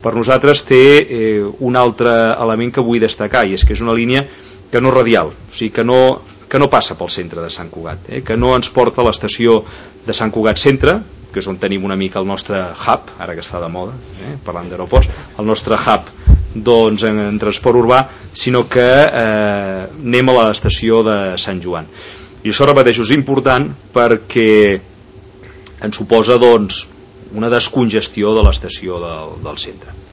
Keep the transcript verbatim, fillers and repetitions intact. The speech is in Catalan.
per nosaltres té eh, un altre element que vull destacar, i és que és una línia que no és radial, o sigui que no, que no passa pel centre de Sant Cugat, eh, que no ens porta a l'estació de Sant Cugat Centre, que és on tenim una mica el nostre hub, ara que està de moda, eh, parlant d'aeroports, el nostre hub doncs, en, en transport urbà, sinó que eh, anem a l'estació de Sant Joan. I això, repeteixo, és important perquè ens suposa doncs, una descongestió de l'estació del, del centre.